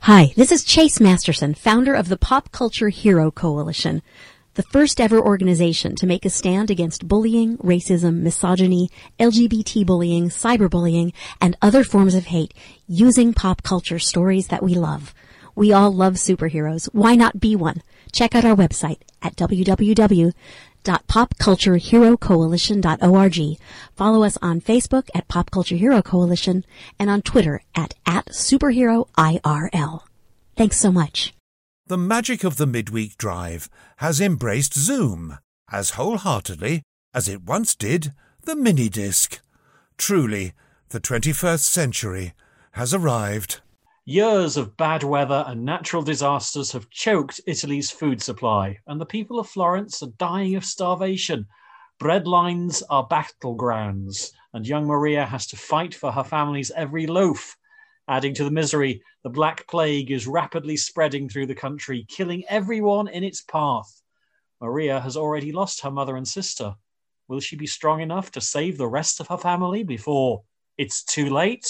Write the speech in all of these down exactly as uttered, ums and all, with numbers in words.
Hi, this is Chase Masterson, founder of the Pop Culture Hero Coalition, the first ever organization to make a stand against bullying, racism, misogyny, L G B T bullying, cyberbullying, and other forms of hate using pop culture stories that we love. We all love superheroes. Why not be one? Check out our website at w w w dot pop culture hero coalition dot org. Follow us on Facebook at Pop Culture Hero Coalition and on Twitter at, at superhero I R L. Thanks so much. The magic of the midweek drive has embraced Zoom as wholeheartedly as it once did the mini-disc. Truly, the twenty-first century has arrived. Years of bad weather and natural disasters have choked Italy's food supply, and the people of Florence are dying of starvation. Bread lines are battlegrounds, and young Maria has to fight for her family's every loaf. Adding to the misery, the Black Plague is rapidly spreading through the country, killing everyone in its path. Maria has already lost her mother and sister. Will she be strong enough to save the rest of her family before it's too late?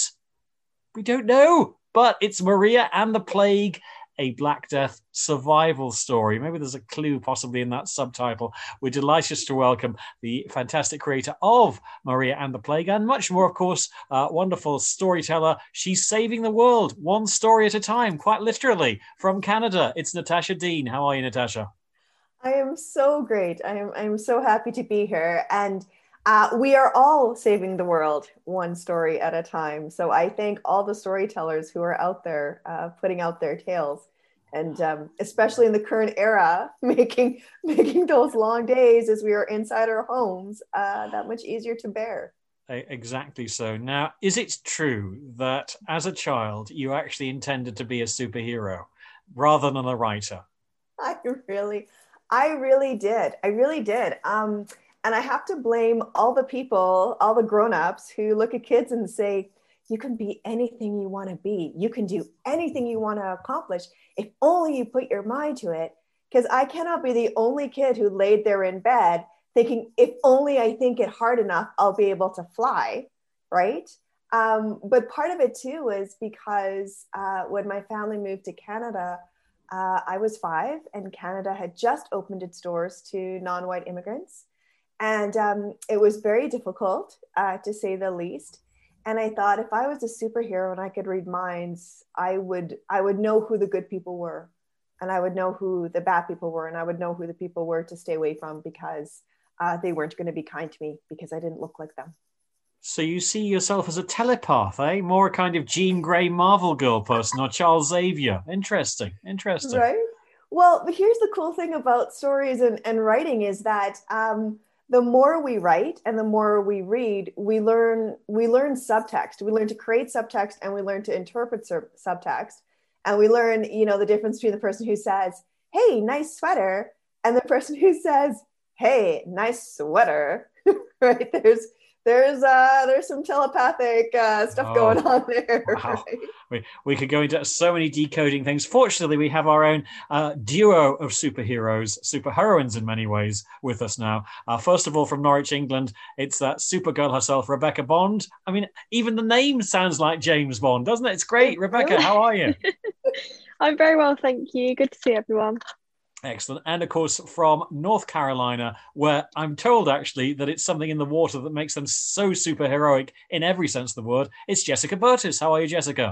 We don't know. But it's Maria and the Plague, a Black Death survival story. Maybe there's a clue possibly in that subtitle. We're delighted to welcome the fantastic creator of Maria and the Plague and much more, of course, uh, wonderful storyteller. She's saving the world one story at a time, quite literally. From Canada, it's Natasha Dean. How are you, Natasha? I am so great. I am I'm so happy to be here. And Uh, we are all saving the world one story at a time. So I thank all the storytellers who are out there uh, putting out their tales. And um, especially in the current era, making making those long days as we are inside our homes uh, that much easier to bear. Exactly so. Now, is it true that as a child, you actually intended to be a superhero rather than a writer? I really, I really did. I really did. Um, And I have to blame all the people, all the grown-ups who look at kids and say, you can be anything you want to be. You can do anything you want to accomplish if only you put your mind to it. Because I cannot be the only kid who laid there in bed thinking, if only I think it hard enough, I'll be able to fly, right? Um, but part of it too was because uh, when my family moved to Canada, uh, I was five and Canada had just opened its doors to non-white immigrants. And um, it was very difficult, uh, to say the least. And I thought if I was a superhero and I could read minds, I would I would know who the good people were. And I would know who the bad people were. And I would know who the people were to stay away from because uh, they weren't going to be kind to me because I didn't look like them. So you see yourself as a telepath, eh? More a kind of Jean Grey Marvel Girl person or Charles Xavier. Interesting, interesting. Right? Well, but here's the cool thing about stories and, and writing is that um, the more we write and the more we read, we learn we learn subtext. We learn to create subtext and we learn to interpret sur- subtext. And we learn, you know, the difference between the person who says, hey, nice sweater, and the person who says, hey, nice sweater, right? There's there's uh, there's some telepathic uh, stuff oh, going on there. Wow. Right? We, we could go into so many decoding things. Fortunately, we have our own uh, duo of superheroes, superheroines in many ways, with us now. Uh, first of all, from Norwich, England, it's that supergirl herself, Rebecca Bond. I mean, even the name sounds like James Bond, doesn't it? It's great. Rebecca, how are you? I'm very well, thank you. Good to see everyone. Excellent. And of course, from North Carolina, where I'm told actually that it's something in the water that makes them so superheroic in every sense of the word. It's Jessica Burtis. How are you, Jessica?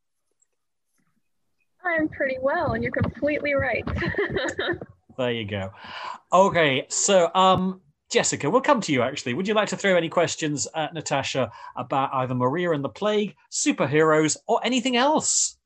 I'm pretty well, and you're completely right. There you go. Okay, so um, Jessica, we'll come to you actually. Would you like to throw any questions at Natasha about either Maria and the Plague, superheroes, or anything else?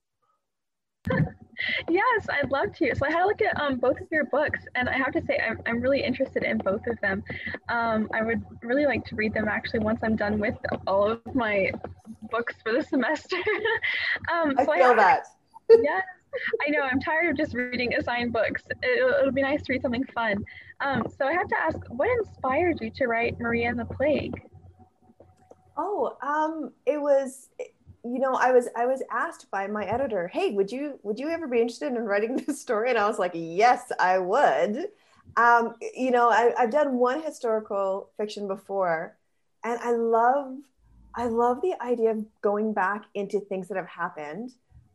Yes, I'd love to. So I had a look at um, both of your books, and I have to say I'm, I'm really interested in both of them. Um, I would really like to read them actually once I'm done with all of my books for the semester. um, I so feel I that. Yes, I know. I'm tired of just reading assigned books. It'll, it'll be nice to read something fun. Um, so I have to ask, what inspired you to write Maria and the Plague? Oh, um, it was... You know, I was I was asked by my editor, hey, would you would you ever be interested in writing this story? And I was like, yes, I would. Um, you know, I, I've done one historical fiction before, and I love I love the idea of going back into things that have happened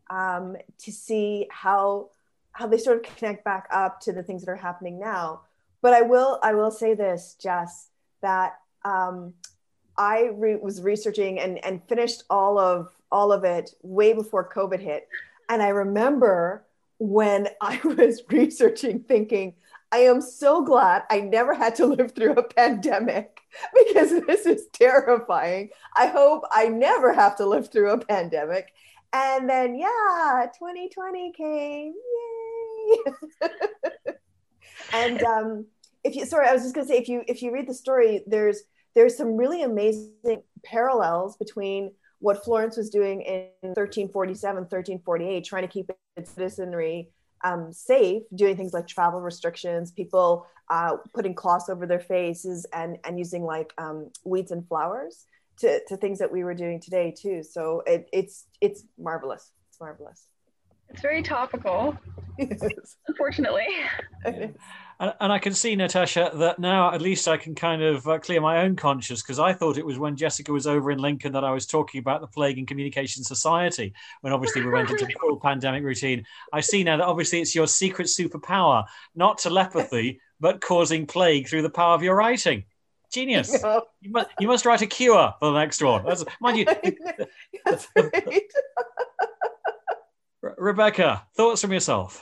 um, to see how how they sort of connect back up to the things that are happening now. But I will I will say this, Jess, that um, I re- was researching and, and finished all of all of it way before COVID hit. And I remember when I was researching thinking, I am so glad I never had to live through a pandemic because this is terrifying. I hope I never have to live through a pandemic. And then, yeah, twenty twenty came. Yay. And um, if you, sorry, I was just going to say, if you if you read the story, there's there's some really amazing parallels between what Florence was doing in thirteen forty-seven, thirteen forty-eight, trying to keep its citizenry um, safe, doing things like travel restrictions, people uh, putting cloths over their faces and, and using like um, weeds and flowers to, to things that we were doing today too. So it, it's it's marvelous. It's marvelous. It's very topical, Yes. unfortunately. Yeah. And, and I can see, Natasha, that now at least I can kind of uh, clear my own conscience, because I thought it was when Jessica was over in Lincoln that I was talking about the Plague and Communication Society, when obviously we went into the full pandemic routine. I see now that obviously it's your secret superpower, not telepathy, but causing plague through the power of your writing. Genius. No. You must, you must write a cure for the next one. That's, mind you, That's right. Rebecca, thoughts from yourself?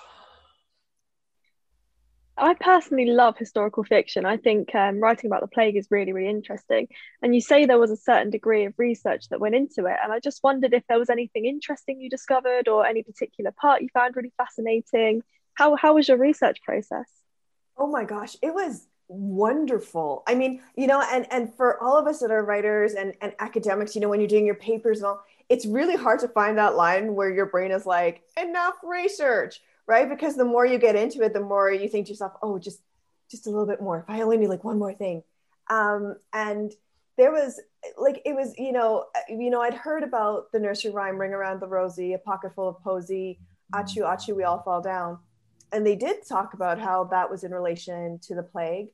I personally love historical fiction. I think um, writing about the plague is really, really interesting. And you say there was a certain degree of research that went into it. And I just wondered if there was anything interesting you discovered or any particular part you found really fascinating. How, how was your research process? Oh my gosh, it was wonderful. I mean, you know, and, and for all of us that are writers and, and academics, you know, when you're doing your papers and all, it's really hard to find that line where your brain is like, enough research, right? Because the more you get into it, the more you think to yourself, oh, just, just a little bit more. If I only knew like one more thing. Um, and there was like, it was, you know, you know, I'd heard about the nursery rhyme, Ring Around the Rosie, A Pocket Full of Posy, Achu, Achu, We All Fall Down. And they did talk about how that was in relation to the plague.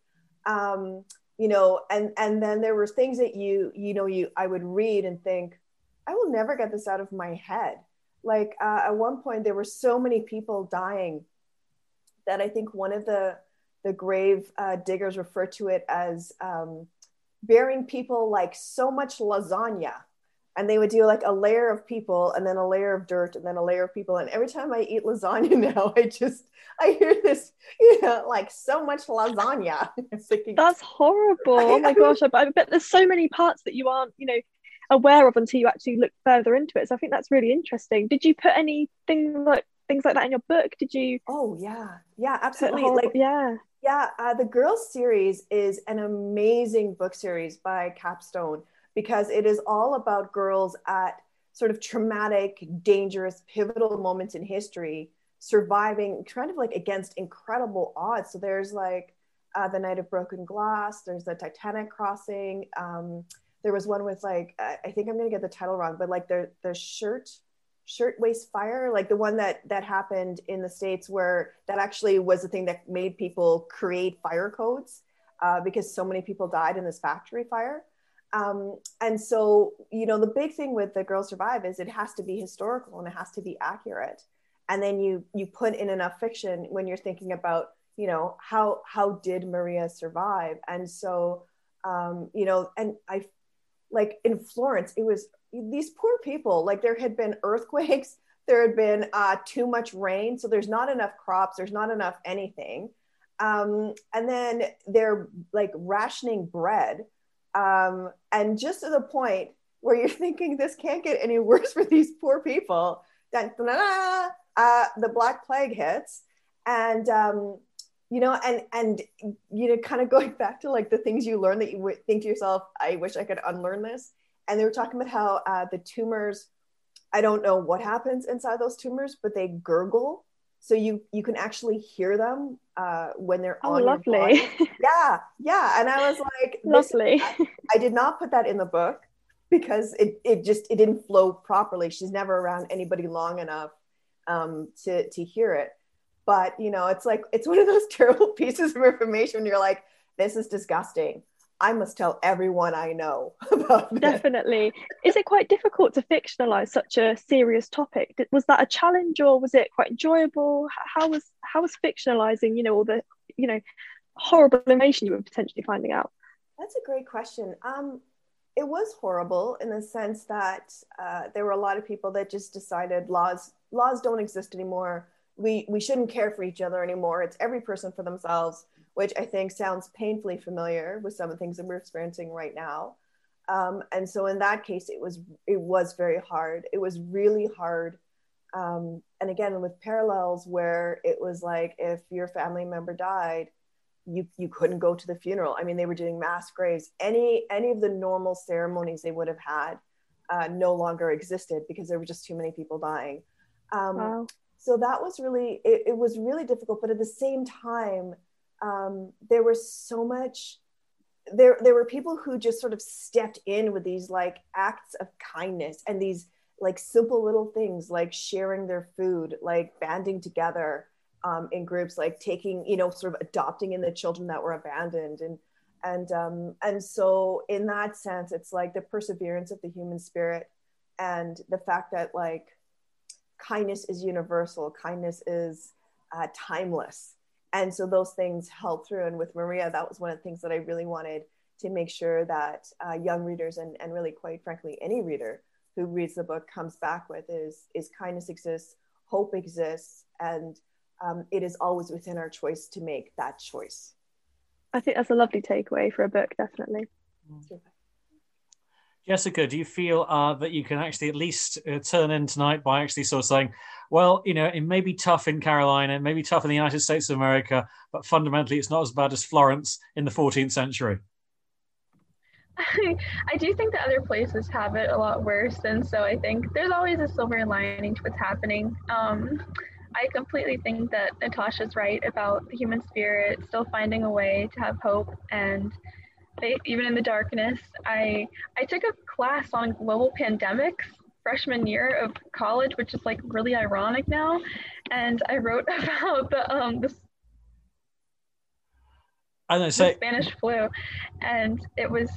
Um, you know, and, and then there were things that you, you know, you, I would read and think, I will never get this out of my head. Like uh, at one point, there were so many people dying that I think one of the the grave uh, diggers referred to it as um, burying people like so much lasagna. And they would do like a layer of people and then a layer of dirt and then a layer of people. And every time I eat lasagna now, I just, I hear this, you know, like so much lasagna. Thinking, that's horrible. Oh my gosh. I, I bet there's so many parts that you aren't, you know, aware of until you actually look further into it. So I think that's really interesting. Did you put anything like things like that in your book? Did you? Oh yeah, yeah, absolutely. Whole, like yeah, yeah. Uh, the Girls series is an amazing book series by Capstone because it is all about girls at sort of traumatic, dangerous, pivotal moments in history, surviving kind of like against incredible odds. So there's like uh, the Night of Broken Glass. There's the Titanic crossing. Um, There was one with like, I think I'm going to get the title wrong, but like the the shirt, shirtwaist fire, like the one that that happened in the States where that actually was the thing that made people create fire codes uh, because so many people died in this factory fire. Um, and so, you know, the big thing with The Girls Survive is it has to be historical and it has to be accurate. And then you you put in enough fiction when you're thinking about, you know, how how did Maria survive? And so, um, you know, and I like in Florence, it was these poor people, like there had been earthquakes, there had been uh, too much rain. So there's not enough crops, there's not enough anything. Um, and then they're like rationing bread. Um, and just to the point where you're thinking this can't get any worse for these poor people, then uh, the Black Plague hits. And, um, you know, and, and, you know, kind of going back to like the things you learn that you would think to yourself, I wish I could unlearn this. And they were talking about how uh, the tumors, I don't know what happens inside those tumors, but they gurgle. So you, you can actually hear them uh, when they're oh, on lovely. your body. Yeah, yeah. And I was like, lovely. I, I did not put that in the book because it, it just, it didn't flow properly. She's never around anybody long enough um, to, to hear it. But, you know, it's like, it's one of those terrible pieces of information. You're like, this is disgusting. I must tell everyone I know about this. Definitely. Is it quite difficult to fictionalize such a serious topic? Was that a challenge, or was it quite enjoyable? How was how was fictionalizing, you know, all the, you know, horrible information you were potentially finding out? That's a great question. Um, it was horrible in the sense that uh, there were a lot of people that just decided laws laws don't exist anymore. We we shouldn't care for each other anymore. It's every person for themselves, which I think sounds painfully familiar with some of the things that we're experiencing right now. Um, and so in that case, it was it was very hard. It was really hard. Um, and again, with parallels where it was like, if your family member died, you you couldn't go to the funeral. I mean, they were doing mass graves. Any any of the normal ceremonies they would have had uh, no longer existed because there were just too many people dying. Um, Wow. So that was really, it, it was really difficult. But at the same time, um, there was so much, there, there were people who just sort of stepped in with these like acts of kindness and these like simple little things like sharing their food, like banding together um, in groups, like taking, you know, sort of adopting in the children that were abandoned. And, and, um, and so in that sense, it's like the perseverance of the human spirit and the fact that like kindness is universal, kindness is uh, timeless. And so those things held through. And with Maria, that was one of the things that I really wanted to make sure that uh, young readers and, and really, quite frankly, any reader who reads the book comes back with is, is kindness exists, hope exists, and um, it is always within our choice to make that choice. I think that's a lovely takeaway for a book, definitely. Mm-hmm. Jessica, do you feel uh, that you can actually at least uh, turn in tonight by actually sort of saying, well, you know, it may be tough in Carolina, it may be tough in the United States of America, but fundamentally it's not as bad as Florence in the fourteenth century? I, I do think that other places have it a lot worse. And so I think there's always a silver lining to what's happening. Um, I completely think that Natasha's right about the human spirit still finding a way to have hope and faith, even in the darkness. I I took a class on global pandemics freshman year of college, which is like really ironic now. And I wrote about the um the, I don't know, the so, Spanish flu, and it was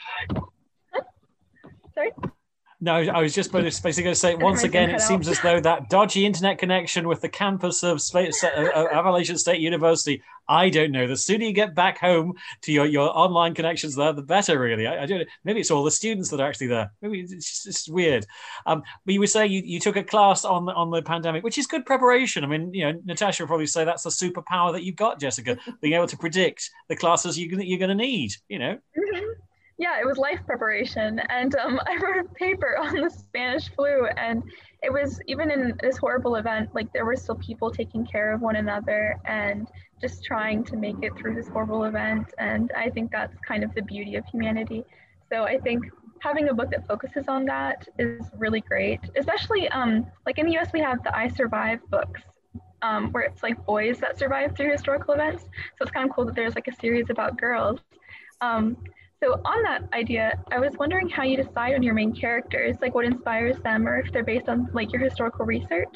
sorry. No, I was just basically going to say, once Everything again, it cut seems out. as though that dodgy internet connection with the campus of Spa- uh, Appalachian State University, I don't know. The sooner you get back home to your, your online connections there, the better, really. I, I don't know. Maybe it's all the students that are actually there. Maybe it's just it's weird. Um, but you were saying you, you took a class on the, on the pandemic, which is good preparation. I mean, you know, Natasha will probably say that's a superpower that you've got, Jessica, being able to predict the classes you, you're going to need, you know? Mm-hmm. Yeah, it was life preparation. And um, I wrote a paper on the Spanish flu. And it was, even in this horrible event, like there were still people taking care of one another and just trying to make it through this horrible event. And I think that's kind of the beauty of humanity. So I think having a book that focuses on that is really great, especially um, like in the U S we have the I Survive books. Um, where it's like boys that survive through historical events. So it's kind of cool that there's like a series about girls. Um, So on that idea, I was wondering how you decide on your main characters, like what inspires them, or if they're based on like your historical research.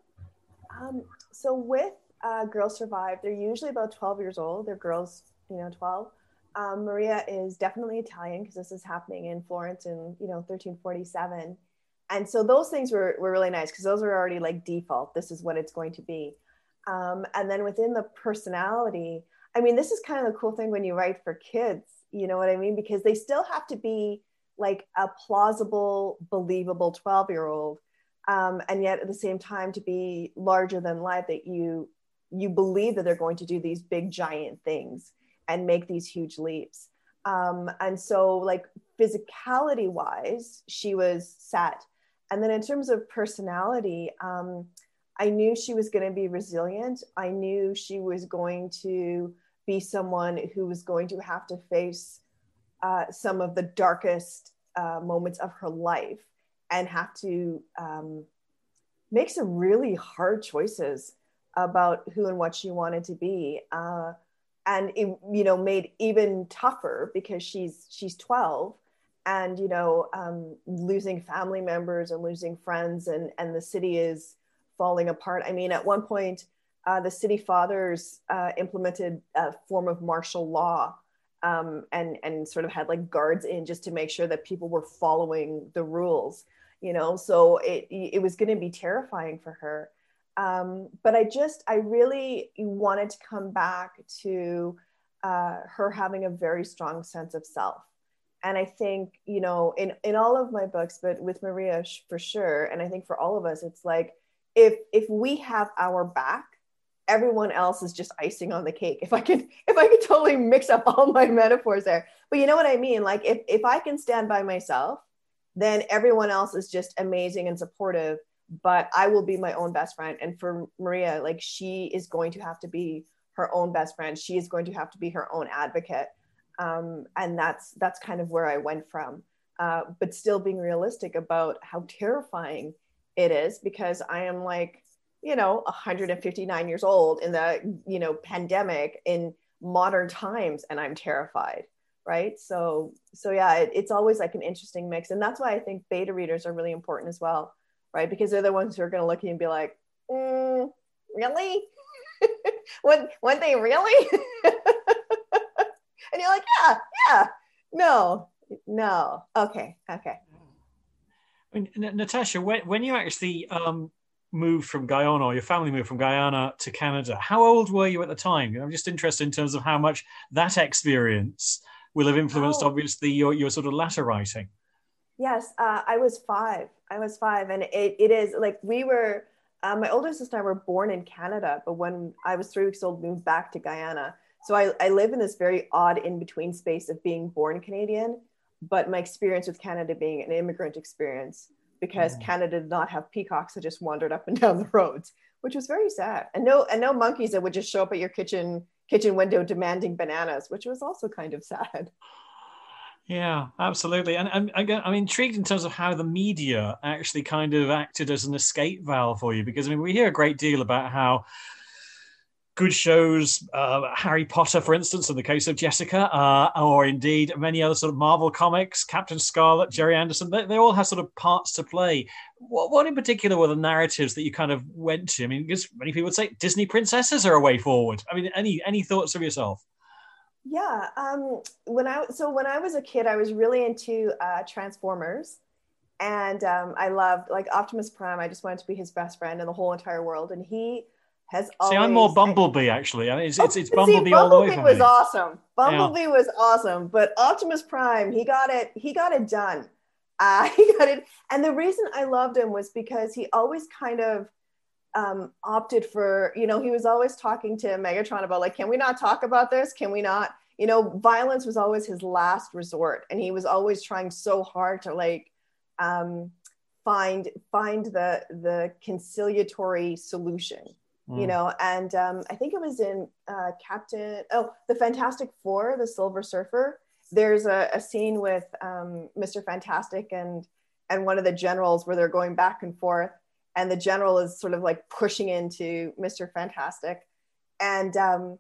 Um, so with uh, Girls Survive, they're usually about twelve years old. They're girls, you know, twelve. Um, Maria is definitely Italian because this is happening in Florence in, you know, thirteen forty-seven. And so those things were, were really nice because those were already like default. This is what it's going to be. Um, and then within the personality, I mean, this is kind of the cool thing when you write for kids, you know what I mean? Because they still have to be like a plausible, believable twelve year old. Um, and yet at the same time to be larger than life, that you, you believe that they're going to do these big giant things and make these huge leaps. Um, and so like physicality wise, she was set. And then in terms of personality, um, I knew she was going to be resilient. I knew she was going to be someone who was going to have to face uh, some of the darkest uh, moments of her life and have to um, make some really hard choices about who and what she wanted to be. Uh, and it, you know, made even tougher because she's she's twelve, and you know, um, losing family members and losing friends, and and the city is falling apart. I mean, at one point, uh, the city fathers uh, implemented a form of martial law, um, and and sort of had like guards in just to make sure that people were following the rules, you know. So it it was going to be terrifying for her. Um, but I just I really wanted to come back to uh, her having a very strong sense of self. And I think, you know, in, in all of my books, but with Maria for sure, and I think for all of us, it's like, if if we have our back, everyone else is just icing on the cake. If I could, if I could totally mix up all my metaphors there. But you know what I mean? Like, if, if I can stand by myself, then everyone else is just amazing and supportive, but I will be my own best friend. And for Maria, like, she is going to have to be her own best friend. She is going to have to be her own advocate. Um, and that's that's kind of where I went from, uh, but still being realistic about how terrifying it is, because I am like, you know, one hundred fifty-nine years old in the, you know, pandemic in modern times, and I'm terrified, right? So, so yeah, it, it's always like an interesting mix. And that's why I think beta readers are really important as well, right? Because they're the ones who are going to look at you and be like, mm, really? One, one thing, really? And you're like, yeah, yeah, no, no. Okay, okay. I mean, N- Natasha, when, when you actually um, moved from Guyana, or your family moved from Guyana to Canada, how old were you at the time? I'm just interested in terms of how much that experience will have influenced, oh. obviously, your, your sort of latter writing. Yes, uh, I was five. I was five. And it, it is like we were, uh, my older sister and I were born in Canada, but when I was three weeks old, moved back to Guyana. So I, I live in this very odd in-between space of being born Canadian, but my experience with Canada being an immigrant experience, because mm. Canada did not have peacocks that just wandered up and down the roads, which was very sad. And no, and no monkeys that would just show up at your kitchen kitchen window demanding bananas, which was also kind of sad. Yeah, absolutely. And, and again, I'm intrigued in terms of how the media actually kind of acted as an escape valve for you, because I mean, we hear a great deal about how good shows, uh, Harry Potter, for instance, in the case of Jessica, uh, or indeed many other sort of Marvel comics, Captain Scarlet, Jerry Anderson, they, they all have sort of parts to play. What, what in particular were the narratives that you kind of went to? I mean, because many people would say Disney princesses are a way forward. I mean, any any thoughts of yourself? Yeah, um, when I so when I was a kid, I was really into uh, Transformers, and um, I loved like Optimus Prime. I just wanted to be his best friend in the whole entire world, and he has always. See, I'm more Bumblebee actually. I mean, it's it's, it's Bumblebee see, all the way for Bumblebee was me. awesome. Bumblebee yeah. was awesome, but Optimus Prime, he got it. He got it done. Uh, he got it, and the reason I loved him was because he always kind of um, opted for. You know, he was always talking to Megatron about like, can we not talk about this? Can we not? You know, violence was always his last resort, and he was always trying so hard to like um, find find the the conciliatory solution. You know, and um, I think it was in uh, Captain, oh, the Fantastic Four, the Silver Surfer. There's a, a scene with um, Mister Fantastic and and one of the generals where they're going back and forth, and the general is sort of like pushing into Mister Fantastic, and um,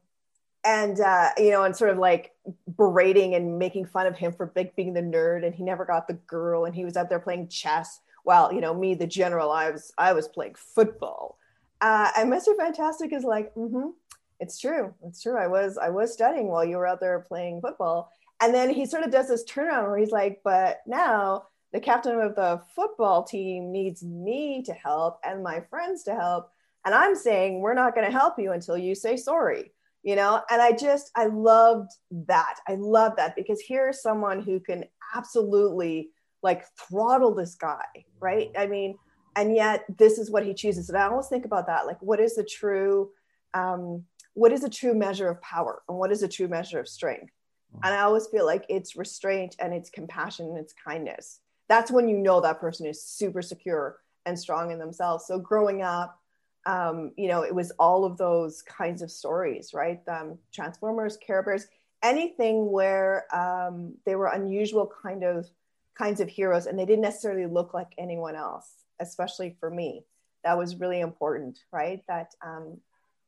and uh, you know, and sort of like berating and making fun of him for big being the nerd, and he never got the girl, and he was out there playing chess. While you know, me, the general, I was I was playing football. Uh, and Mister Fantastic is like, mm-hmm, it's true. It's true. I was I was studying while you were out there playing football. And then he sort of does this turnaround where he's like, but now the captain of the football team needs me to help and my friends to help. And I'm saying, we're not going to help you until you say sorry, you know? And I just, I loved that. I love that because here's someone who can absolutely like throttle this guy, right? I mean, and yet this is what he chooses. And I always think about that. Like, what is the true, um, what is a true measure of power? And what is a true measure of strength? And I always feel like it's restraint and it's compassion and it's kindness. That's when you know that person is super secure and strong in themselves. So growing up, um, you know, it was all of those kinds of stories, right? Um, Transformers, Care Bears, anything where um, they were unusual kind of kinds of heroes and they didn't necessarily look like anyone else. Especially for me, that was really important, right? That um,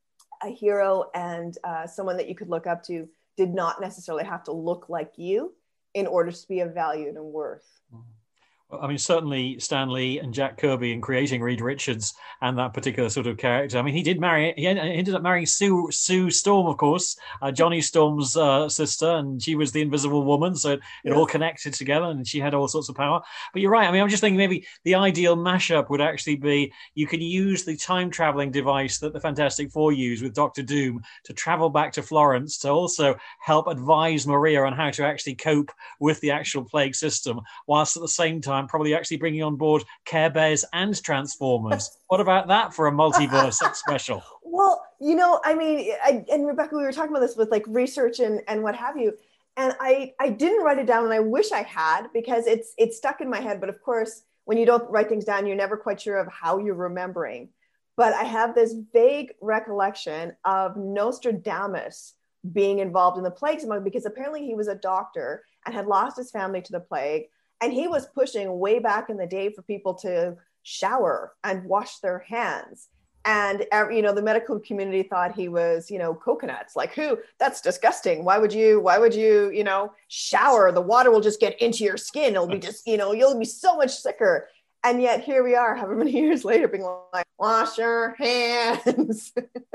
a hero and uh, someone that you could look up to did not necessarily have to look like you in order to be of value and worth. I mean, certainly Stan Lee and Jack Kirby in creating Reed Richards and that particular sort of character. I mean, he did marry, he ended up marrying Sue Sue Storm, of course, uh, Johnny Storm's uh, sister, and she was the Invisible Woman. So it, it Yes. all connected together, and she had all sorts of power. But you're right. I mean, I'm just thinking maybe the ideal mashup would actually be you could use the time traveling device that the Fantastic Four use with Doctor Doom to travel back to Florence to also help advise Maria on how to actually cope with the actual plague system, whilst at the same time probably actually bringing on board Care Bears and Transformers. What about that for a multiverse special? Well, you know, I mean, I, and Rebecca, we were talking about this with like research and, and what have you. And I, I didn't write it down, and I wish I had, because it's it's stuck in my head. But of course, when you don't write things down, you're never quite sure of how you're remembering. But I have this vague recollection of Nostradamus being involved in the plague symbol, because apparently he was a doctor and had lost his family to the plague. And he was pushing way back in the day for people to shower and wash their hands. And, you know, the medical community thought he was, you know, coconuts. Like, who? That's disgusting. Why would you, why would you, you know, shower? The water will just get into your skin. It'll be just, you know, you'll be so much sicker. And yet here we are, however many years later, being like, wash your hands.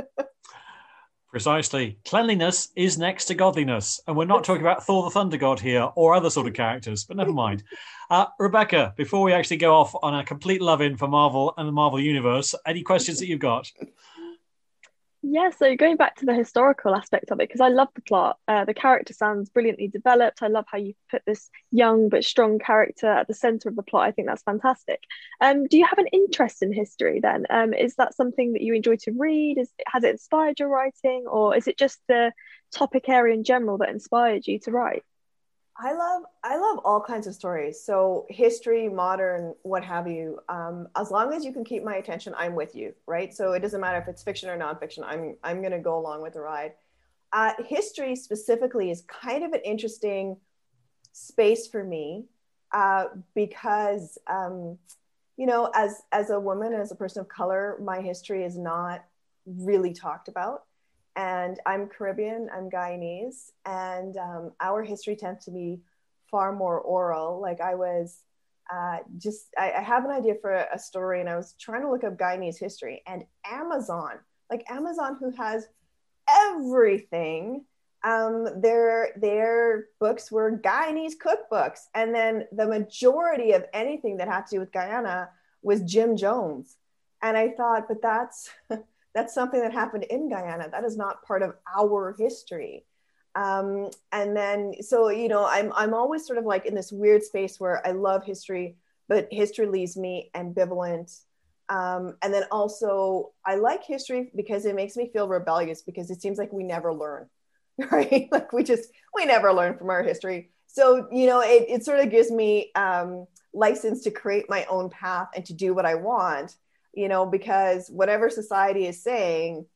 Precisely. Cleanliness is next to godliness. And we're not talking about Thor the Thunder God here or other sort of characters, but never mind. Uh, Rebecca, before we actually go off on a complete love-in for Marvel and the Marvel Universe, any questions that you've got? Yeah, so going back to the historical aspect of it, because I love the plot. Uh, the character sounds brilliantly developed. I love how you put this young but strong character at the center of the plot. I think that's fantastic. Um, do you have an interest in history then? Um, is that something that you enjoy to read? Is, has it inspired your writing, or is it just the topic area in general that inspired you to write? I love I love all kinds of stories. So history, modern, what have you. Um, as long as you can keep my attention, I'm with you, right? So it doesn't matter if it's fiction or nonfiction. I'm I'm going to go along with the ride. Uh, history specifically is kind of an interesting space for me uh, because um, you know, as as a woman, as a person of color, my history is not really talked about. And I'm Caribbean, I'm Guyanese, and um, our history tends to be far more oral. Like I was uh, just, I, I have an idea for a, a story, and I was trying to look up Guyanese history, and Amazon, like Amazon, who has everything, um, their, their books were Guyanese cookbooks. And then the majority of anything that had to do with Guyana was Jim Jones. And I thought, but that's... That's something that happened in Guyana. That is not part of our history. Um, and then, so, you know, I'm, I'm always sort of like in this weird space where I love history, but history leaves me ambivalent. Um, and then also I like history because it makes me feel rebellious, because it seems like we never learn, right? Like we just, we never learn from our history. So, you know, it, it sort of gives me um, license to create my own path and to do what I want. You know, because whatever society is saying,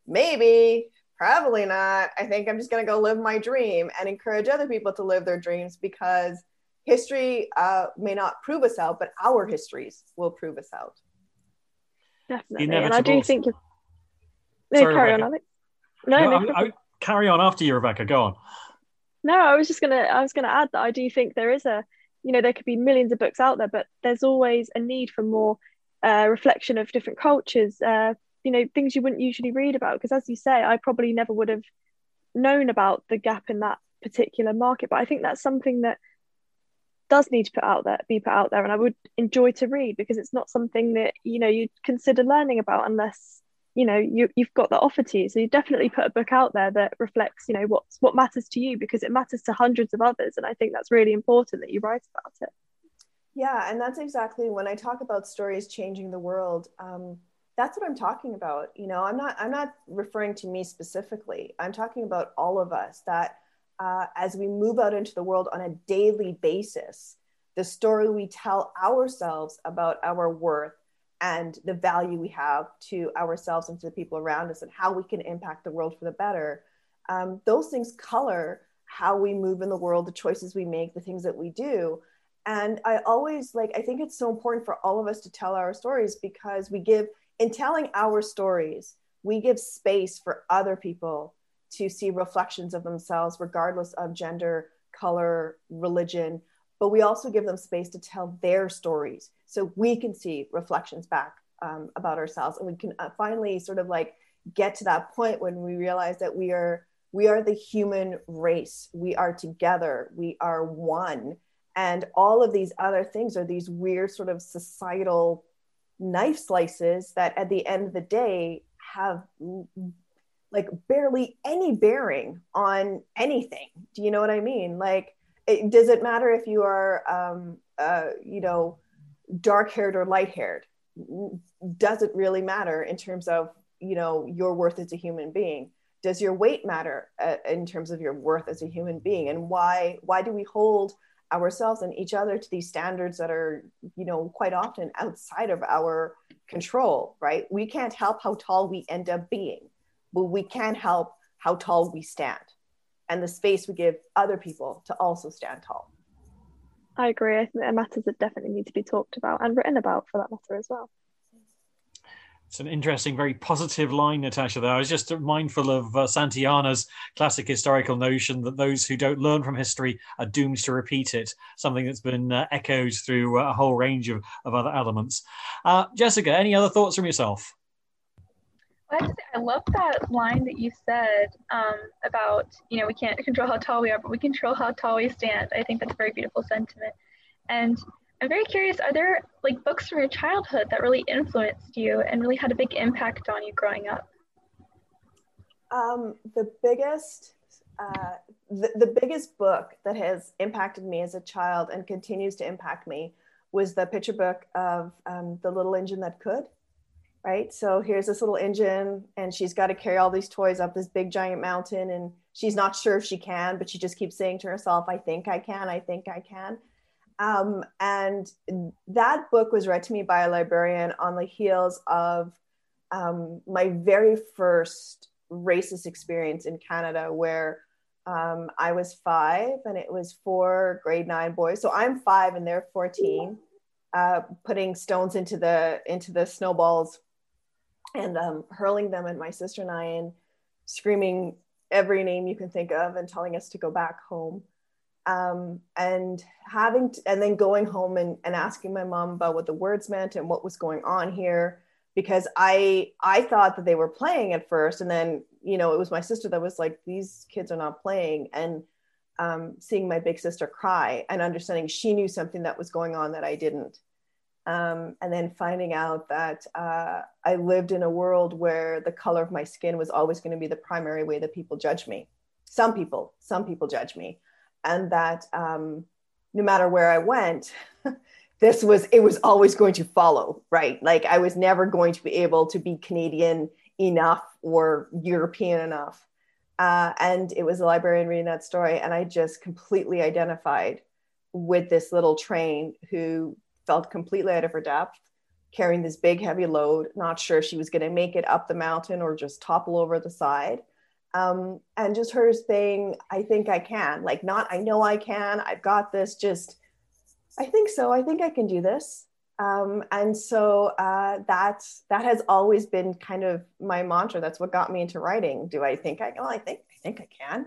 maybe, probably not. I think I'm just going to go live my dream and encourage other people to live their dreams, because history uh, may not prove us out, but our histories will prove us out. Definitely. Inevitable. And I do think... You're... No, Sorry, carry Rebecca. on, Alex. No, no, no, I, I, carry on after you, Rebecca. Go on. No, I was just gonna I was gonna add that I do think there is a, you know, there could be millions of books out there, but there's always a need for more uh, reflection of different cultures, uh, you know, things you wouldn't usually read about. Because as you say, I probably never would have known about the gap in that particular market. But I think that's something that does need to put out there, be put out there, and I would enjoy to read, because it's not something that, you know, you'd consider learning about unless, you know, you, you've got that offer to you. So you definitely put a book out there that reflects, you know, what's what matters to you, because it matters to hundreds of others. And I think that's really important that you write about it. Yeah, and that's exactly when I talk about stories changing the world. Um, that's what I'm talking about. You know, I'm not I'm not referring to me specifically. I'm talking about all of us, that uh, as we move out into the world on a daily basis, the story we tell ourselves about our worth and the value we have to ourselves and to the people around us, and how we can impact the world for the better. Um, those things color how we move in the world, the choices we make, the things that we do. And I always like, I think it's so important for all of us to tell our stories, because we give, in telling our stories, we give space for other people to see reflections of themselves, regardless of gender, color, religion, but we also give them space to tell their stories so we can see reflections back um, about ourselves, and we can uh, finally sort of like get to that point when we realize that we are we are the human race. We are together. We are one. And all of these other things are these weird sort of societal knife slices that at the end of the day have like barely any bearing on anything. Do you know what I mean? Like, it, does it matter if you are, um, uh, you know, dark haired or light haired? Does it really matter in terms of, you know, your worth as a human being? Does your weight matter uh, in terms of your worth as a human being? And why, why do we hold ourselves and each other to these standards that are, you know, quite often outside of our control, right? We can't help how tall we end up being, but we can help how tall we stand and the space we give other people to also stand tall. I agree. I think they're matters that definitely need to be talked about and written about for that matter as well. It's an interesting, very positive line, Natasha, there. I was just mindful of uh, Santayana's classic historical notion that those who don't learn from history are doomed to repeat it, something that's been uh, echoed through a whole range of, of other elements. Uh, Jessica, any other thoughts from yourself? I have to say, I love that line that you said um, about, you know, we can't control how tall we are, but we control how tall we stand. I think that's a very beautiful sentiment. And I'm very curious, are there like books from your childhood that really influenced you and really had a big impact on you growing up? Um, the biggest, uh, the, the biggest book that has impacted me as a child and continues to impact me was the picture book of um, The Little Engine That Could, right? So here's this little engine and she's got to carry all these toys up this big giant mountain, and she's not sure if she can, but she just keeps saying to herself, I think I can, I think I can. Um, and that book was read to me by a librarian on the heels of um, my very first racist experience in Canada, where um, I was five and it was four grade nine boys. So I'm five and they're fourteen, uh, putting stones into the into the snowballs and um, hurling them at my sister and I, and screaming every name you can think of and telling us to go back home. Um, and having, to, and then going home and, and asking my mom about what the words meant and what was going on here, because I, I thought that they were playing at first. And then, you know, it was my sister that was like, these kids are not playing. And um, seeing my big sister cry and understanding she knew something that was going on that I didn't. Um, and then finding out that uh, I lived in a world where the color of my skin was always going to be the primary way that people judge me. Some people, some people judge me. And that um, no matter where I went, this was, it was always going to follow, right? Like I was never going to be able to be Canadian enough or European enough. Uh, and it was a librarian reading that story. And I just completely identified with this little train who felt completely out of her depth, carrying this big heavy load, not sure if she was going to make it up the mountain or just topple over the side. Um, and just her saying, I think I can, like, not, I know I can, I've got this, just, I think so. I think I can do this. Um, and so uh, that, that has always been kind of my mantra. That's what got me into writing. Do I think I can? Well, I think, I think I can.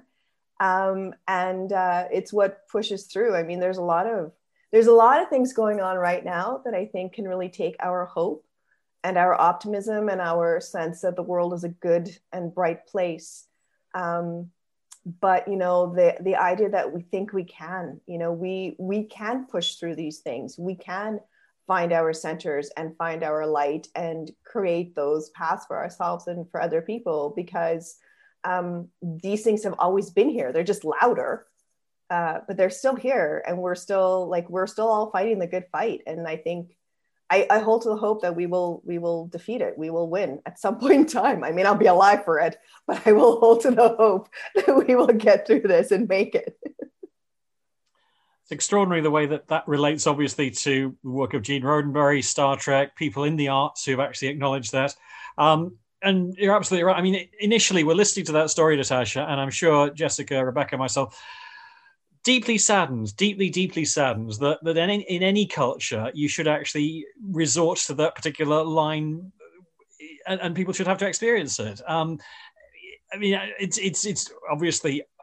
Um, and uh, it's what pushes through. I mean, there's a lot of, there's a lot of things going on right now that I think can really take our hope and our optimism and our sense that the world is a good and bright place. Um, but, you know, the, the idea that we think we can, you know, we, we can push through these things. We can find our centers and find our light and create those paths for ourselves and for other people, because um, these things have always been here. They're just louder, uh, but they're still here. And we're still like, we're still all fighting the good fight. And I think I, I hold to the hope that we will we will defeat it. We will win at some point in time. I mean, I'll be alive for it, but I will hold to the hope that we will get through this and make it. It's extraordinary the way that that relates, obviously, to the work of Gene Roddenberry, Star Trek, people in the arts who've actually acknowledged that. Um, and you're absolutely right. I mean, initially, we're listening to that story, Natasha, and I'm sure Jessica, Rebecca, myself, deeply saddens, deeply, deeply saddens that, that in, in any culture, you should actually resort to that particular line and, and people should have to experience it. Um, I mean, it's it's it's obviously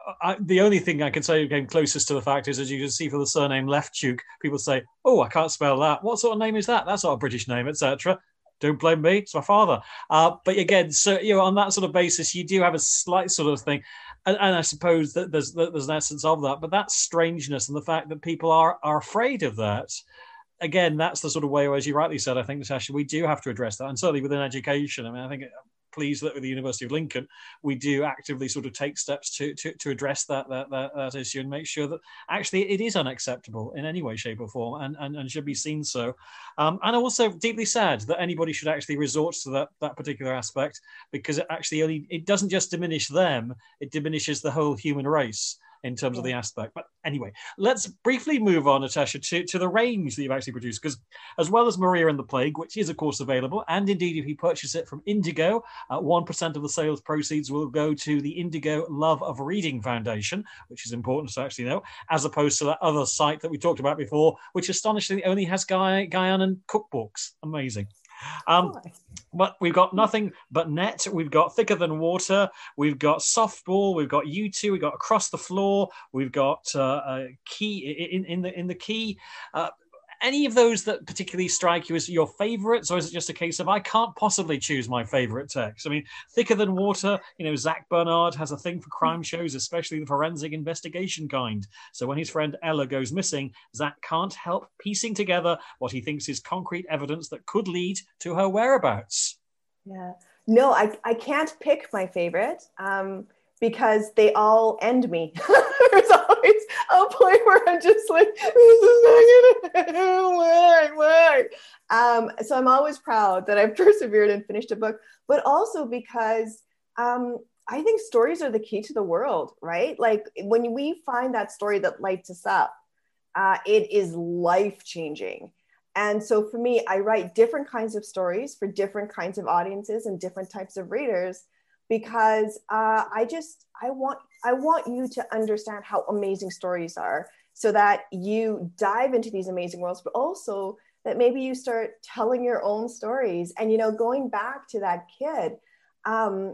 I, the only thing I can say came closest to the fact is, as you can see for the surname Leftchuk, people say, oh, I can't spell that. What sort of name is that? That's not a British name, et cetera. Don't blame me. It's my father. Uh, but again, so you know, on that sort of basis, you do have a slight sort of thing. And, and I suppose that there's there's an essence of that. But that strangeness and the fact that people are are afraid of that, again, that's the sort of way, as you rightly said, I think, Natasha, we do have to address that. And certainly within education, I mean, I think pleased that with the University of Lincoln, we do actively sort of take steps to to, to address that, that that that issue and make sure that actually it is unacceptable in any way, shape or form and, and, and should be seen so. Um, and also deeply sad that anybody should actually resort to that, that particular aspect, because it actually only, it doesn't just diminish them, it diminishes the whole human race in terms of the aspect. But anyway, let's briefly move on, Natasha, to, to the range that you've actually produced, because as well as Maria and the Plague, which is of course available, and indeed if you purchase it from Indigo, uh, one percent of the sales proceeds will go to the Indigo Love of Reading Foundation, which is important to actually know, as opposed to that other site that we talked about before, which astonishingly only has Guy, Guyanan cookbooks. Amazing. Um, but we've got Nothing But Net, we've got Thicker Than Water, we've got Softball, we've got You Two, we've got Across the Floor, we've got uh, a Key in, in the in the Key. Uh, any of those that particularly strike you as your favorites, or is it just a case of I can't possibly choose my favorite text? I mean, Thicker Than Water, you know, Zach Bernard has a thing for crime shows, especially the forensic investigation kind. So when his friend Ella goes missing, Zach can't help piecing together what he thinks is concrete evidence that could lead to her whereabouts. Yeah, no, I, I can't pick my favorite. Um, because they all end me. There's always a point where I'm just like, this is not gonna work, work. Um, so I'm always proud that I've persevered and finished a book, but also because um, I think stories are the key to the world, right? Like when we find that story that lights us up, uh, it is life-changing. And so for me, I write different kinds of stories for different kinds of audiences and different types of readers, because uh, I just, I want, I want you to understand how amazing stories are so that you dive into these amazing worlds, but also that maybe you start telling your own stories. And, you know, going back to that kid, um,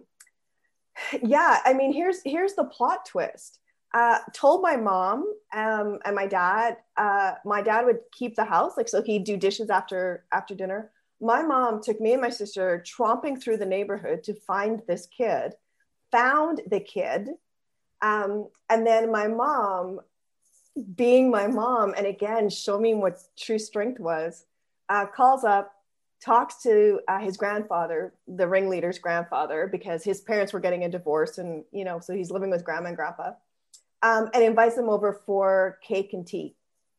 yeah, I mean, here's, here's the plot twist. Uh, told my mom um, and my dad, uh, my dad would keep the house, like, so he'd do dishes after, after dinner. My mom took me and my sister tromping through the neighborhood to find this kid, found the kid. Um, and then my mom, being my mom, and again, show me what true strength was, uh, calls up, talks to uh, his grandfather, the ringleader's grandfather, because his parents were getting a divorce. And, you know, so he's living with grandma and grandpa, um, and invites them over for cake and tea.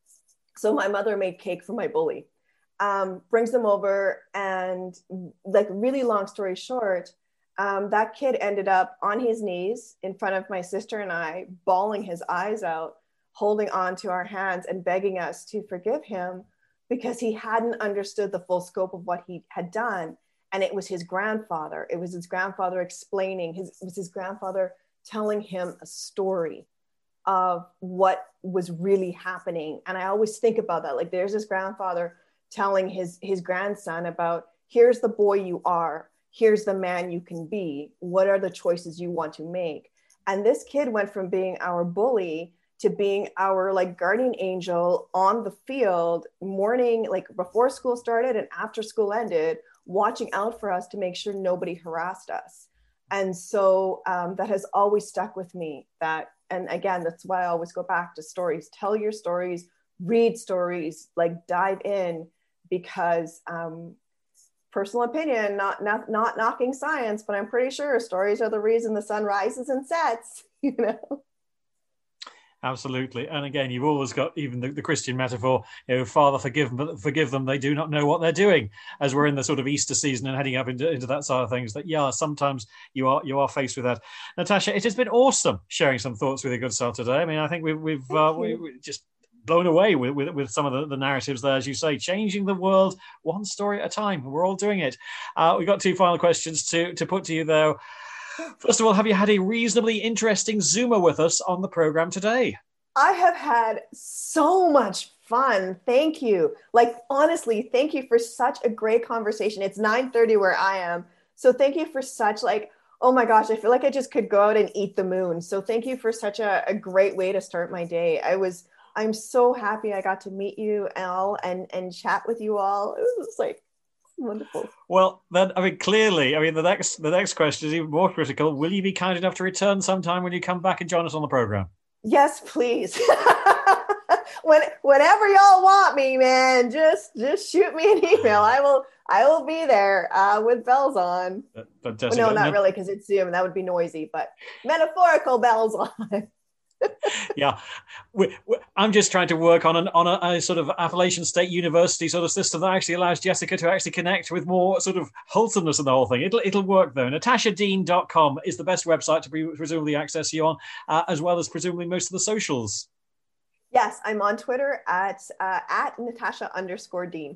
So my mother made cake for my bully. Um, brings them over, and like, really long story short, um, that kid ended up on his knees in front of my sister and I, bawling his eyes out, holding on to our hands and begging us to forgive him because he hadn't understood the full scope of what he had done. And it was his grandfather. It was his grandfather explaining, his, it was his grandfather telling him a story of what was really happening. And I always think about that. Like, there's this grandfather telling his, his grandson about, here's the boy you are, here's the man you can be, what are the choices you want to make? And this kid went from being our bully to being our like guardian angel on the field, morning, like before school started and after school ended, watching out for us to make sure nobody harassed us. And so um, that has always stuck with me. That, and again, that's why I always go back to stories. Tell your stories, read stories, like dive in, because um, personal opinion, not, not not knocking science, but I'm pretty sure stories are the reason the sun rises and sets, you know? Absolutely. And again, you've always got even the, the Christian metaphor, you know, Father, forgive them, forgive them, they do not know what they're doing, as we're in the sort of Easter season and heading up into, into that side of things, that, yeah, sometimes you are you are faced with that. Natasha, it has been awesome sharing some thoughts with your good self today. I mean, I think we've, we've uh, we, we just blown away with, with, with some of the, the narratives there, as you say, changing the world one story at a time. We're all doing it. Uh, we've got two final questions to, to put to you, though. First of all, have you had a reasonably interesting Zoomer with us on the program today? I have had so much fun. Thank you. Like, honestly, thank you for such a great conversation. It's nine thirty where I am. So thank you for such like Oh my gosh, I feel like I just could go out and eat the moon. So thank you for such a, a great way to start my day. I was, I'm so happy I got to meet you all and, and chat with you all. It was like wonderful. Well, then, I mean, clearly, I mean, the next the next question is even more critical. Will you be kind enough to return sometime when you come back and join us on the program? Yes, please. when whenever y'all want me, man, just just shoot me an email. I will I will be there uh, with bells on. Uh, but well, no, not no. really, because it's Zoom. That would be noisy, but metaphorical bells on. Yeah, we, we, I'm just trying to work on an on a, a sort of Appalachian State University sort of system that actually allows Jessica to actually connect with more sort of wholesomeness in the whole thing. It'll it'll work though. Natasha Dean dot com is the best website to pre- presumably access you on, uh, as well as presumably most of the socials. Yes, I'm on Twitter at uh, at Natasha underscore Dean.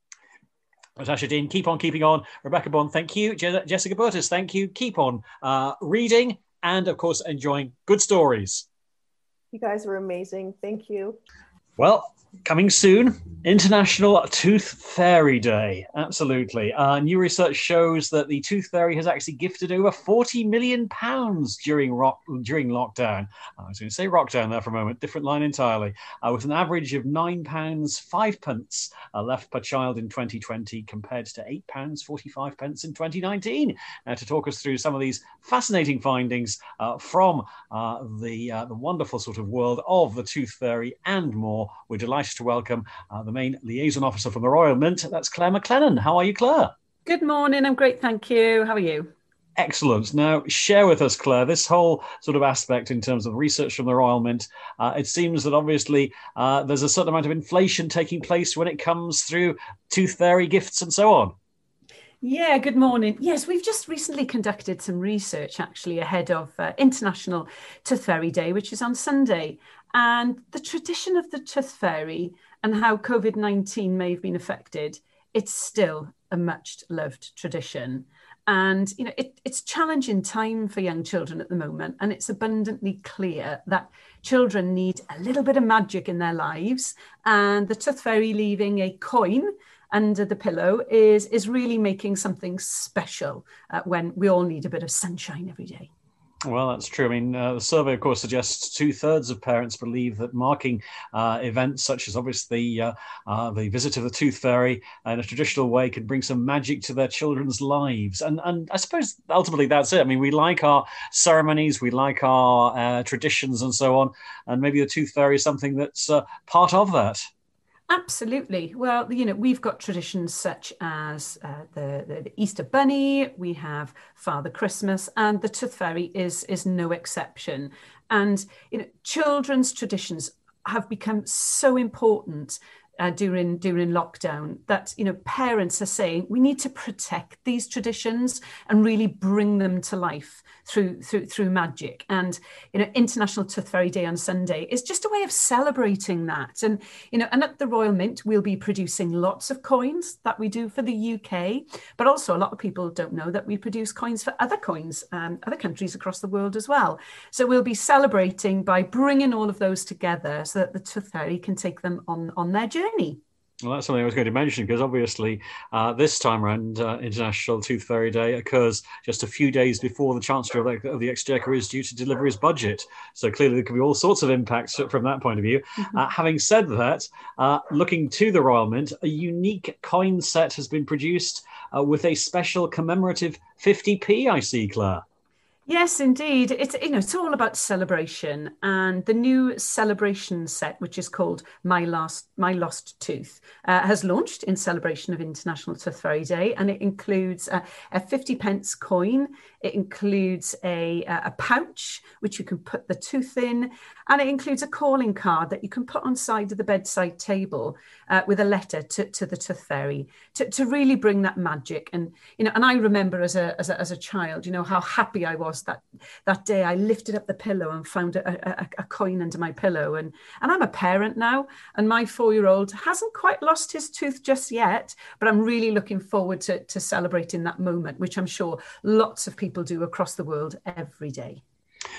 Natasha Dean, keep on keeping on. Rebecca Bond, thank you. Je- Jessica Burtis, thank you. Keep on uh, reading and, of course, enjoying good stories. You guys were amazing. Thank you. Well, coming soon, International Tooth Fairy Day. Absolutely. Uh, new research shows that the Tooth Fairy has actually gifted over forty million pounds during rock, during lockdown. I was going to say lockdown there for a moment, different line entirely. Uh, with an average of nine pounds five pence uh, left per child in twenty twenty compared to eight pounds forty-five pence in twenty nineteen. Now, to talk us through some of these fascinating findings uh, from uh, the, uh, the wonderful sort of world of the Tooth Fairy and more, we're delighted to welcome uh, the main liaison officer from the Royal Mint. That's Claire McLennan. How are you, Claire? Good morning. I'm great, thank you. How are you? Excellent. Now, share with us, Claire, this whole sort of aspect in terms of research from the Royal Mint. Uh, it seems that obviously uh, there's a certain amount of inflation taking place when it comes through Tooth Fairy gifts and so on. Yeah, good morning. Yes, we've just recently conducted some research actually ahead of uh, International Tooth Fairy Day, which is on Sunday. And the tradition of the Tooth Fairy and how COVID nineteen may have been affected, it's still a much loved tradition. And, you know, it, it's challenging time for young children at the moment. And it's abundantly clear that children need a little bit of magic in their lives. And the Tooth Fairy leaving a coin under the pillow is, is really making something special uh, when we all need a bit of sunshine every day. Well, that's true. I mean, uh, the survey, of course, suggests two-thirds of parents believe that marking uh, events such as obviously uh, uh, the visit of the Tooth Fairy in a traditional way can bring some magic to their children's lives. And and I suppose ultimately that's it. I mean, we like our ceremonies, we like our uh, traditions and so on. And maybe the Tooth Fairy is something that's uh, part of that. Absolutely. Well, you know, we've got traditions such as uh, the, the, the Easter Bunny, we have Father Christmas, and the Tooth Fairy is, is no exception. And, you know, children's traditions have become so important Uh, during during lockdown that, you know, parents are saying we need to protect these traditions and really bring them to life through through through magic. And, you know, International Tooth Fairy Day on Sunday is just a way of celebrating that. And, you know, and at the Royal Mint, we'll be producing lots of coins that we do for the U K, but also a lot of people don't know that we produce coins for other coins, um, other countries across the world as well. So we'll be celebrating by bringing all of those together so that the Tooth Fairy can take them on, on their journey. Well, that's something I was going to mention because obviously uh, this time around uh, International Tooth Fairy Day occurs just a few days before the Chancellor of the, of the Exchequer is due to deliver his budget. So clearly there could be all sorts of impacts from that point of view. Mm-hmm. Uh, having said that, uh, looking to the Royal Mint, a unique coin set has been produced uh, with a special commemorative fifty p, I see, Claire. Yes, indeed. It's, you know, it's all about celebration, and the new celebration set, which is called My Last My Lost Tooth, uh, has launched in celebration of International Tooth Fairy Day, and it includes a, a fifty pence coin. It includes a, a pouch which you can put the tooth in, and it includes a calling card that you can put on side of the bedside table uh, with a letter to, to the Tooth Fairy to, to really bring that magic. And, you know, and I remember as a, as a as a child, you know, how happy I was that that day I lifted up the pillow and found a, a, a coin under my pillow. And, and I'm a parent now, and my four-year-old hasn't quite lost his tooth just yet, but I'm really looking forward to, to celebrating that moment, which I'm sure lots of people do across the world every day.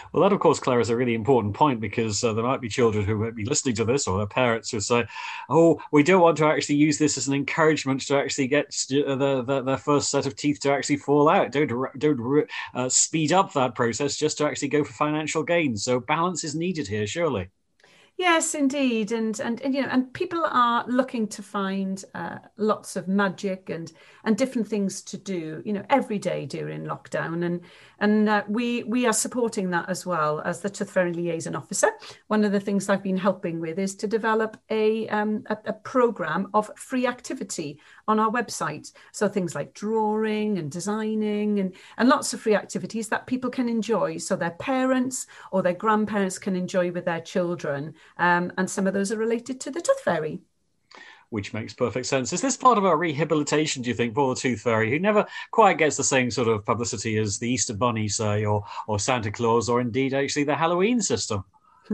Well, that, of course, Claire, is a really important point, because uh, there might be children who might be listening to this, or their parents who say, oh, we don't want to actually use this as an encouragement to actually get uh, the, the, their first set of teeth to actually fall out. Don't, don't uh, speed up that process just to actually go for financial gain. So balance is needed here, surely. Yes, indeed, and, and and you know, and people are looking to find uh, lots of magic and and different things to do, you know, every day during lockdown, and and uh, we we are supporting that as well as the Tooth Fairy Liaison Officer. One of the things I've been helping with is to develop a um, a, a program of free activity on our website. So things like drawing and designing and and lots of free activities that people can enjoy, so their parents or their grandparents can enjoy with their children. Um, and some of those are related to the Tooth Fairy. Which makes perfect sense. Is this part of our rehabilitation, do you think, for the Tooth Fairy, who never quite gets the same sort of publicity as the Easter Bunny, say, or, or Santa Claus, or indeed actually the Halloween system?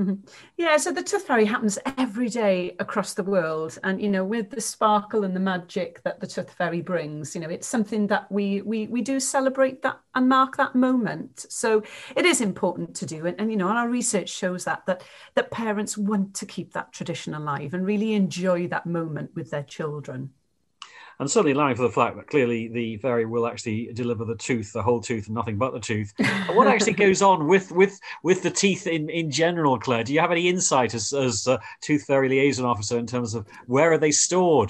Yeah, so the Tooth Fairy happens every day across the world, and you know, with the sparkle and the magic that the Tooth Fairy brings, you know, it's something that we we we do celebrate that and mark that moment. So it is important to do, and, and you know, and our research shows that that that parents want to keep that tradition alive and really enjoy that moment with their children. And certainly allowing for the fact that clearly the fairy will actually deliver the tooth, the whole tooth, and nothing but the tooth. But what actually goes on with with with the teeth in, in general, Claire? Do you have any insight as, as a Tooth Fairy Liaison Officer in terms of where are they stored?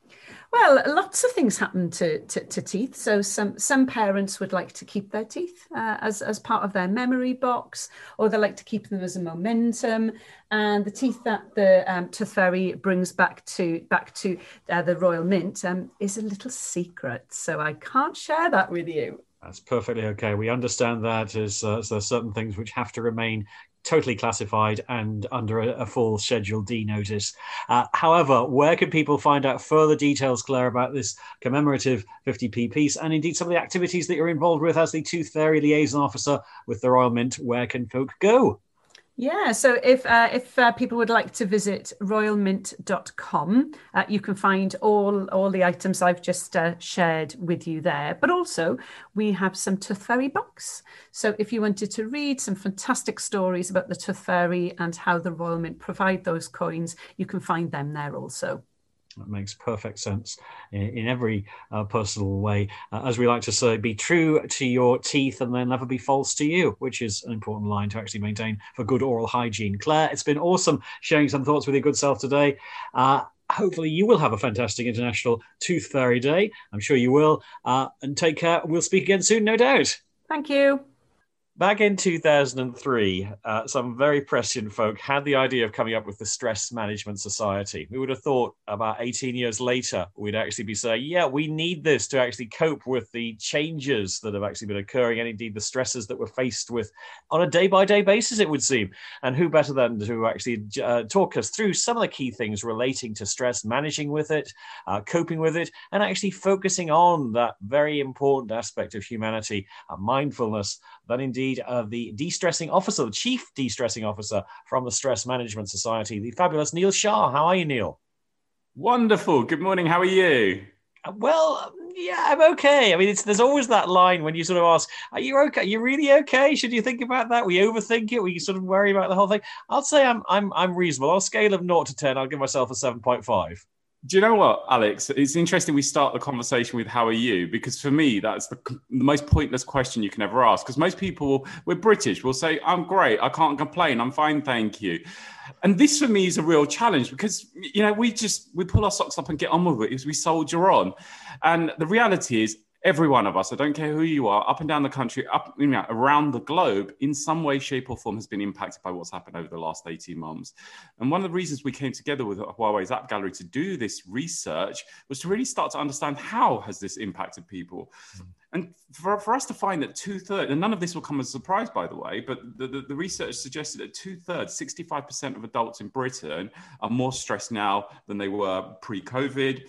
Well, lots of things happen to, to, to teeth. So some some parents would like to keep their teeth uh, as, as part of their memory box, or they like to keep them as a momentum. And the teeth that the um, Tooth Fairy brings back to back to uh, the Royal Mint um, is a little secret. So I can't share that with you. That's perfectly okay. We understand that as, uh, as there are certain things which have to remain totally classified and under a, a full Schedule D notice. Uh, however, where can people find out further details, Claire, about this commemorative fifty p piece, and indeed some of the activities that you're involved with as the Tooth Fairy Liaison Officer with the Royal Mint? Where can folk go? Yeah, so if uh, if uh, people would like to visit royal mint dot com, uh, you can find all all the items I've just uh, shared with you there. But also, we have some Tooth Fairy books. So if you wanted to read some fantastic stories about the Tooth Fairy and how the Royal Mint provide those coins, you can find them there also. That makes perfect sense in, in every uh, personal way. Uh, as we like to say, be true to your teeth and they'll never be false to you, which is an important line to actually maintain for good oral hygiene. Claire, it's been awesome sharing some thoughts with your good self today. Uh, hopefully you will have a fantastic International Tooth Fairy Day. I'm sure you will. Uh, and take care. We'll speak again soon, no doubt. Thank you. Back in two thousand three, uh, some very prescient folk had the idea of coming up with the Stress Management Society. We would have thought about eighteen years later, we'd actually be saying, yeah, we need this to actually cope with the changes that have actually been occurring and indeed the stresses that we're faced with on a day-by-day basis, it would seem. And who better than to actually uh, talk us through some of the key things relating to stress, managing with it, uh, coping with it, and actually focusing on that very important aspect of humanity, uh, mindfulness, that indeed Uh, the de-stressing officer, the chief de-stressing officer from the Stress Management Society, the fabulous Neil Shah. How are you, Neil? Wonderful. Good morning. How are you? Uh, well, yeah, I'm okay. I mean, it's, there's always that line when you sort of ask, are you okay? Are you really okay? Should you think about that? We overthink it. We sort of worry about the whole thing. I'll say I'm I'm I'm reasonable. On a scale of zero to ten, I'll give myself a seven point five. Do you know what, Alex? It's interesting we start the conversation with how are you? Because for me, that's the, the most pointless question you can ever ask. Because most people, we're British, will say, I'm great, I can't complain, I'm fine, thank you. And this for me is a real challenge because, you know, we just, we pull our socks up and get on with it as we soldier on. And the reality is, every one of us, I don't care who you are, up and down the country, up you know, around the globe, in some way, shape or form has been impacted by what's happened over the last eighteen months. And one of the reasons we came together with Huawei's App Gallery to do this research was to really start to understand how has this impacted people. Mm. And for, for us to find that two-thirds, and none of this will come as a surprise, by the way, but the, the, the research suggested that two-thirds, sixty-five percent of adults in Britain are more stressed now than they were pre-COVID.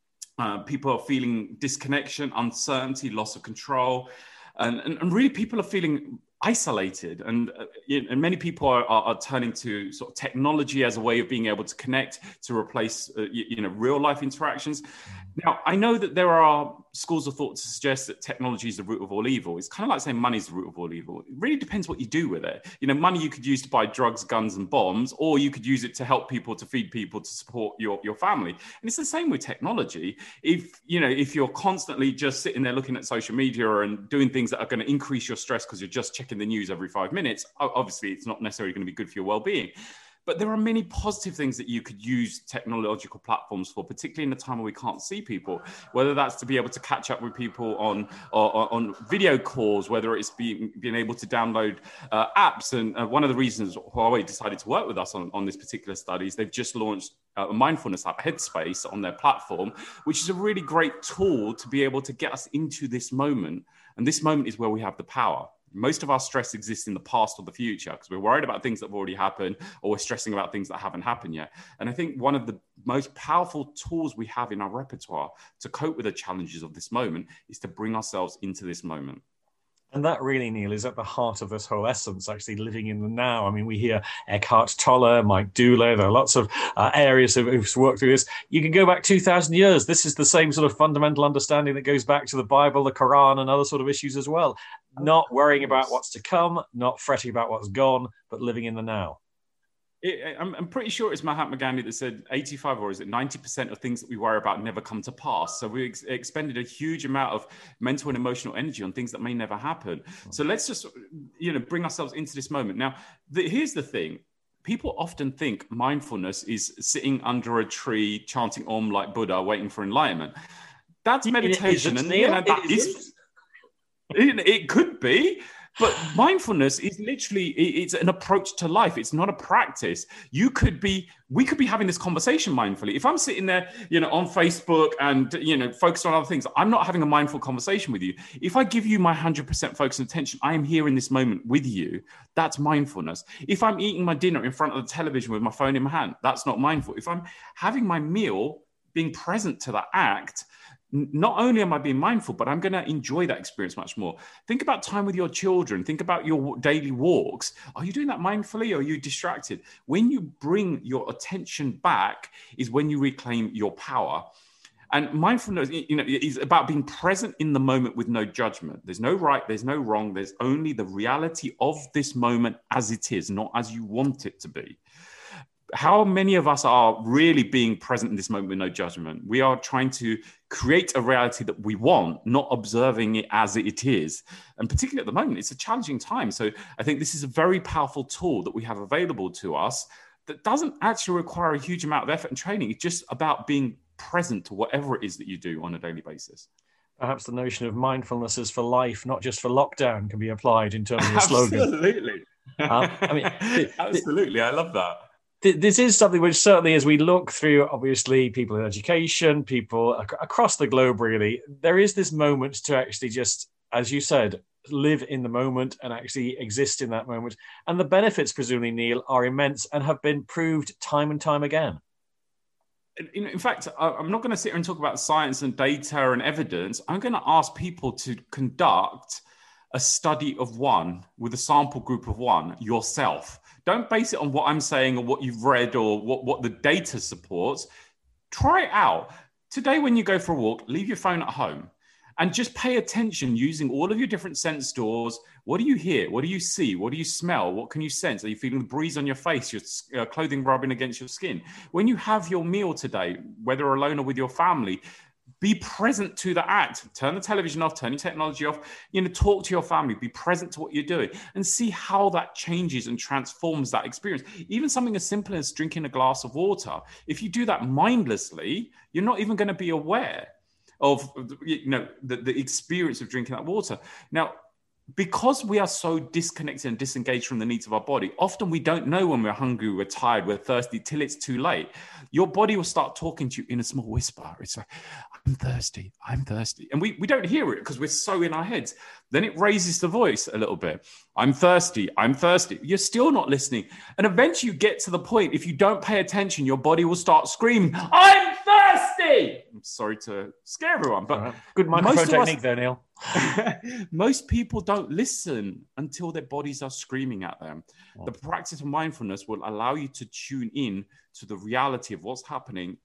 Uh, people are feeling disconnection, uncertainty, loss of control, and, and, and really people are feeling isolated. And, uh, you know, and many people are, are, are turning to sort of technology as a way of being able to connect, to replace uh, you, you know, real life interactions. Now, I know that there are schools of thought to suggest that technology is the root of all evil. It's kind of like saying money is the root of all evil. It really depends what you do with it. You know, money you could use to buy drugs, guns, and bombs, or you could use it to help people, to feed people, to support your, your family. And it's the same with technology. If, you know, if you're constantly just sitting there looking at social media and doing things that are going to increase your stress because you're just checking the news every five minutes, obviously it's not necessarily going to be good for your well-being. But there are many positive things that you could use technological platforms for, particularly in a time where we can't see people, whether that's to be able to catch up with people on, or, on video calls, whether it's being, being able to download uh, apps. And uh, one of the reasons Huawei decided to work with us on, on this particular study is they've just launched a mindfulness app, Headspace, on their platform, which is a really great tool to be able to get us into this moment. And this moment is where we have the power. Most of our stress exists in the past or the future because we're worried about things that have already happened, or we're stressing about things that haven't happened yet. And I think one of the most powerful tools we have in our repertoire to cope with the challenges of this moment is to bring ourselves into this moment. And that really, Neil, is at the heart of this whole essence, actually living in the now. I mean, we hear Eckhart Tolle, Mike Dooley, there are lots of uh, areas who've worked through this. You can go back two thousand years. This is the same sort of fundamental understanding that goes back to the Bible, the Quran, and other sort of issues as well. Not worrying about what's to come, not fretting about what's gone, but living in the now. It, I'm, I'm pretty sure it's Mahatma Gandhi that said eighty-five or is it ninety percent of things that we worry about never come to pass. So we ex- expended a huge amount of mental and emotional energy on things that may never happen. So let's just, you know, bring ourselves into this moment. Now, the, here's the thing. People often think mindfulness is sitting under a tree, chanting Om like Buddha, waiting for enlightenment. That's meditation. And you know, that is, it, it could be. But mindfulness is literally, it's an approach to life. It's not a practice. You could be, we could be having this conversation mindfully. If I'm sitting there, you know, on Facebook and, you know, focused on other things, I'm not having a mindful conversation with you. If I give you my one hundred percent focus and attention, I am here in this moment with you. That's mindfulness. If I'm eating my dinner in front of the television with my phone in my hand, that's not mindful. If I'm having my meal, being present to that act, not only am I being mindful, but I'm going to enjoy that experience much more. Think about time with your children. Think about your daily walks. Are you doing that mindfully, or are you distracted? When you bring your attention back is when you reclaim your power. And mindfulness, you know, is about being present in the moment with no judgment. There's no right, there's no wrong. There's only the reality of this moment as it is, not as you want it to be. How many of us are really being present in this moment with no judgment? We are trying to create a reality that we want, not observing it as it is. And particularly at the moment, it's a challenging time. So I think this is a very powerful tool that we have available to us that doesn't actually require a huge amount of effort and training. It's just about being present to whatever it is that you do on a daily basis. Perhaps the notion of mindfulness is for life, not just for lockdown, can be applied in terms of the slogan. Absolutely. Um, I mean, th- Absolutely. I love that. This is something which certainly, as we look through, obviously, people in education, people ac- across the globe, really, there is this moment to actually just, as you said, live in the moment and actually exist in that moment. And the benefits, presumably, Neil, are immense and have been proved time and time again. In fact, I'm not going to sit here and talk about science and data and evidence. I'm going to ask people to conduct a study of one with a sample group of one yourself. Don't base it on what I'm saying or what you've read or what, what the data supports. Try it out. Today, when you go for a walk, leave your phone at home and just pay attention using all of your different sense doors. What do you hear? What do you see? What do you smell? What can you sense? Are you feeling the breeze on your face, your uh, clothing rubbing against your skin? When you have your meal today, whether alone or with your family, be present to the act. Turn the television off, turn your technology off, you know, talk to your family, be present to what you're doing and see how that changes and transforms that experience. Even something as simple as drinking a glass of water. If you do that mindlessly, you're not even going to be aware of, you know, the, the experience of drinking that water. Now, because we are so disconnected and disengaged from the needs of our body, often we don't know when we're hungry, we're tired, we're thirsty till it's too late. Your body will start talking to you in a small whisper. It's like, I'm thirsty, I'm thirsty. And we, we don't hear it because we're so in our heads. Then it raises the voice a little bit. I'm thirsty, I'm thirsty. You're still not listening. And eventually you get to the point, if you don't pay attention, your body will start screaming, I'm thirsty. I'm sorry to scare everyone, but right. Good microphone technique us, there, Neil. Most people don't listen until their bodies are screaming at them. Oh. The practice of mindfulness will allow you to tune in to the reality of what's happening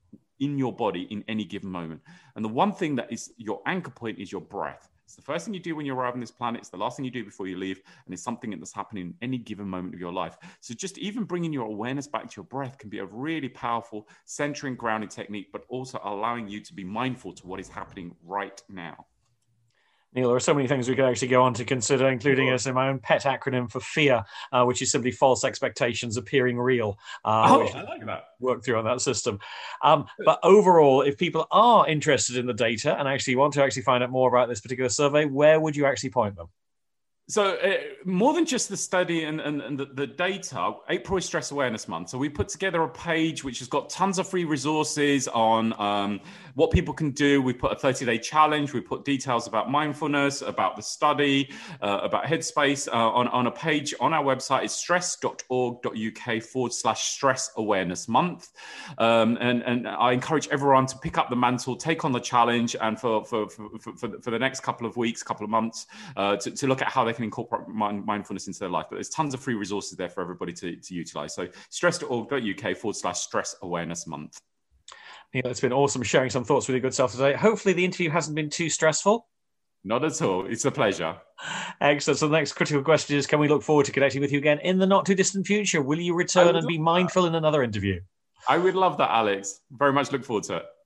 in your body in any given moment. And the one thing that is your anchor point is your breath. It's the first thing you do when you arrive on this planet. It's the last thing you do before you leave. And it's something that's happening in any given moment of your life. So just even bringing your awareness back to your breath can be a really powerful centering, grounding technique, but also allowing you to be mindful to what is happening right now. Neil, there are so many things we could actually go on to consider, including as my own pet acronym for FEAR, uh, which is simply false expectations appearing real. Uh, oh, which I like that. Work through on that system. Um, but overall, if people are interested in the data and actually want to actually find out more about this particular survey, where would you actually point them? So uh, more than just the study and, and, and the, the data, April is Stress Awareness Month. So we put together a page which has got tons of free resources on um, what people can do. We put a thirty-day challenge. We put details about mindfulness, about the study, uh, about Headspace uh, on, on a page on our website. It's stress.org.uk forward slash stress awareness month. Um, and, and I encourage everyone to pick up the mantle, take on the challenge, and for, for, for, for, for the next couple of weeks, couple of months, uh, to, to look at how they can incorporate mind, mindfulness into their life. But there's tons of free resources there for everybody to, to utilize. So stress.org.uk forward slash stress awareness month. Neil, it's been awesome sharing some thoughts with your good self today. Hopefully the interview hasn't been too stressful. Not at all. It's a pleasure. Excellent. So the next critical question is, can we look forward to connecting with you again in the not too distant future? Will you return and be mindful in another interview? I would love that, Alex. Very much look forward to it.